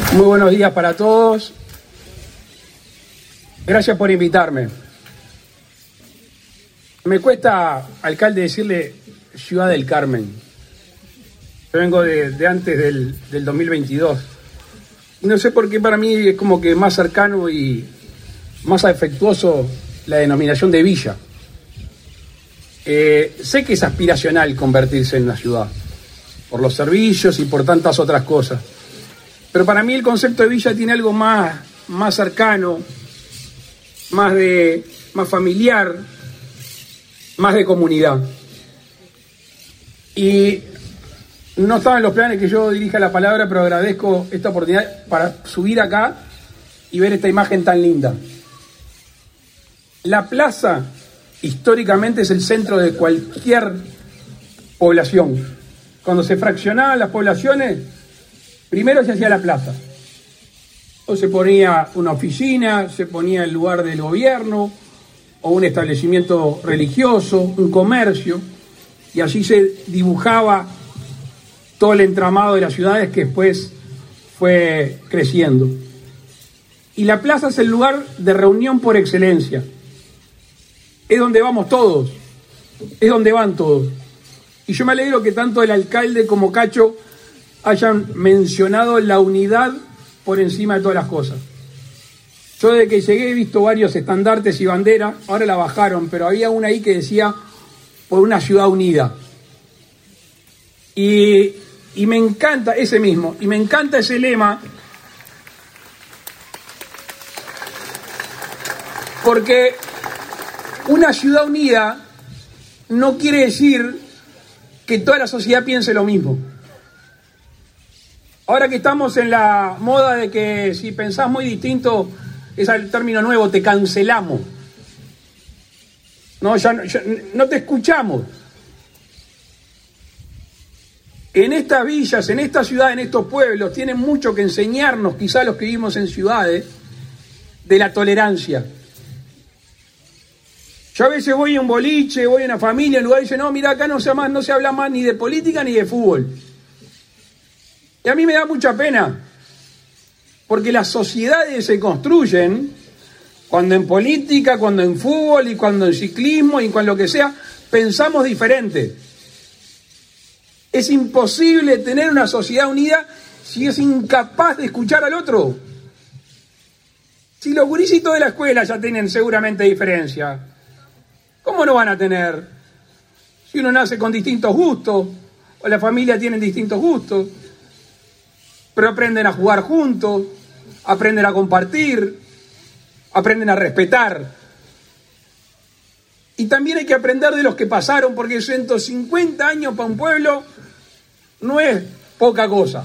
Muy buenos días para todos. Gracias por invitarme. Me cuesta, alcalde, decirle Ciudad del Carmen. Yo vengo de antes del 2022. No sé por qué para mí es como que más cercano y más afectuoso la denominación de villa. Sé que es aspiracional convertirse en una ciudad, por los servicios y por tantas otras cosas. Pero para mí el concepto de villa tiene algo más cercano, más familiar, más de comunidad. Y no estaba en los planes que yo dirija la palabra, pero agradezco esta oportunidad para subir acá y ver esta imagen tan linda. La plaza históricamente es el centro de cualquier población. Cuando se fraccionaban las poblaciones, primero se hacía la plaza. O se ponía una oficina, se ponía el lugar del gobierno, o un establecimiento religioso, un comercio, y así se dibujaba todo el entramado de las ciudades que después fue creciendo. Y la plaza es el lugar de reunión por excelencia. Es donde vamos todos, es donde van todos. Y yo me alegro que tanto el alcalde como Cacho hayan mencionado la unidad por encima de todas las cosas. Yo desde que llegué he visto varios estandartes y banderas, ahora la bajaron, pero había una ahí que decía por una ciudad unida. Y me encanta ese mismo, y me encanta ese lema, porque una ciudad unida no quiere decir que toda la sociedad piense lo mismo. Ahora que estamos en la moda de que si pensás muy distinto, es el término nuevo, te cancelamos. No, ya no te escuchamos. En estas villas, en esta ciudad, en estos pueblos, tienen mucho que enseñarnos, quizá los que vivimos en ciudades, de la tolerancia. Yo a veces voy a un boliche, voy a una familia, en lugar y dice, no, mira, acá no se habla más ni de política ni de fútbol. Y a mí me da mucha pena, porque las sociedades se construyen cuando en política, cuando en fútbol y cuando en ciclismo y cuando lo que sea, pensamos diferente. Es imposible tener una sociedad unida si es incapaz de escuchar al otro. Si los gurisitos de la escuela ya tienen seguramente diferencia, ¿cómo no van a tener? Si uno nace con distintos gustos, o la familia tiene distintos gustos, pero aprenden a jugar juntos, aprenden a compartir, aprenden a respetar. Y también hay que aprender de los que pasaron, porque 150 años para un pueblo no es poca cosa.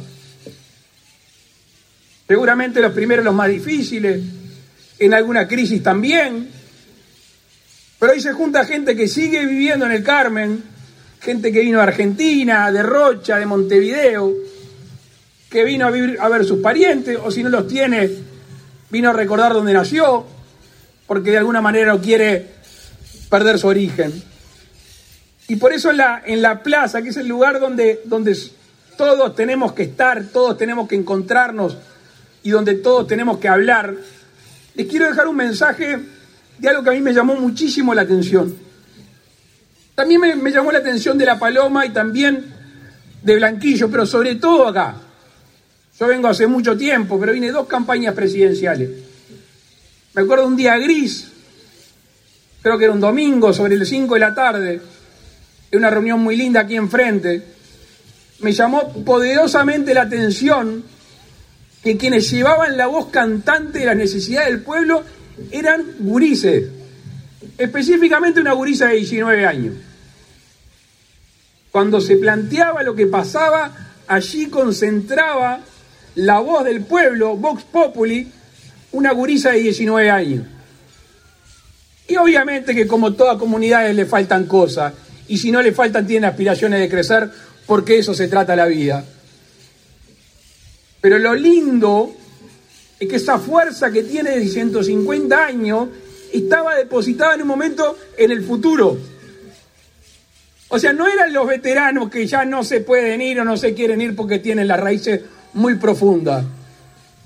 Seguramente los primeros los más difíciles, en alguna crisis también, pero ahí se junta gente que sigue viviendo en el Carmen, gente que vino de Argentina, de Rocha, de Montevideo, que vino a ver sus parientes, o si no los tiene, vino a recordar dónde nació, porque de alguna manera no quiere perder su origen. Y por eso en la plaza, que es el lugar donde todos tenemos que estar, todos tenemos que encontrarnos y donde todos tenemos que hablar, les quiero dejar un mensaje de algo que a mí me llamó muchísimo la atención. También me llamó la atención de La Paloma y también de Blanquillo, pero sobre todo acá. Yo vengo hace mucho tiempo, pero vine 2 campañas presidenciales. Me acuerdo un día gris, creo que era un domingo, sobre las 5 de la tarde, en una reunión muy linda aquí enfrente. Me llamó poderosamente la atención que quienes llevaban la voz cantante de las necesidades del pueblo eran gurises, específicamente una gurisa de 19 años. Cuando se planteaba lo que pasaba, allí concentraba la voz del pueblo, Vox Populi, una gurisa de 19 años. Y obviamente que como todas comunidades le faltan cosas, y si no le faltan tienen aspiraciones de crecer, porque eso se trata la vida. Pero lo lindo es que esa fuerza que tiene de 150 años estaba depositada en un momento en el futuro. O sea, no eran los veteranos que ya no se pueden ir o no se quieren ir porque tienen las raíces muy profundas.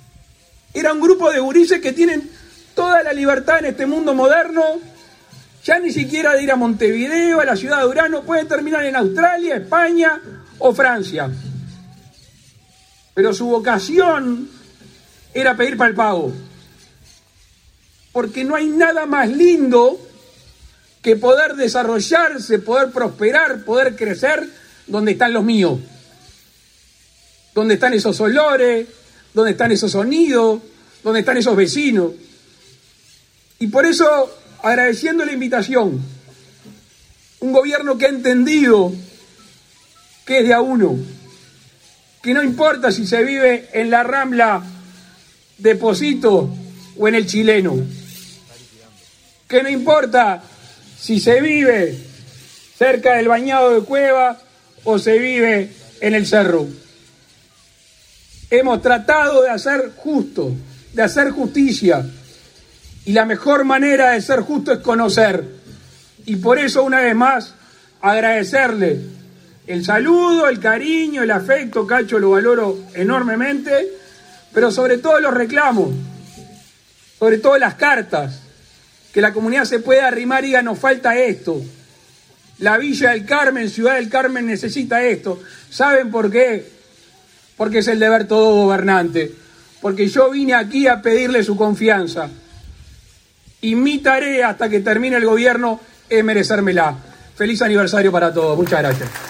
Era un grupo de gurises que tienen toda la libertad en este mundo moderno, ya ni siquiera de ir a Montevideo, a la ciudad de Urano, pueden terminar en Australia, España o Francia. Pero su vocación era pedir para el pago. Porque no hay nada más lindo que poder desarrollarse, poder prosperar, poder crecer donde están los míos. Donde están esos olores, donde están esos sonidos, donde están esos vecinos. Y por eso, agradeciendo la invitación, un gobierno que ha entendido que es de a uno, que no importa si se vive en la Rambla de Posito o en el Chileno, que no importa si se vive cerca del Bañado de Cueva o se vive en el Cerro. Hemos tratado de hacer justo, de hacer justicia, y la mejor manera de ser justo es conocer. Y por eso, una vez más, agradecerle el saludo, el cariño, el afecto. Cacho, lo valoro enormemente, pero sobre todo los reclamos, sobre todo las cartas, que la comunidad se pueda arrimar y diga: nos falta esto, la Villa del Carmen, Ciudad del Carmen necesita esto. ¿Saben por qué? Porque es el deber todo gobernante, porque yo vine aquí a pedirle su confianza, y mi tarea hasta que termine el gobierno es merecérmela. Feliz aniversario para todos, muchas gracias.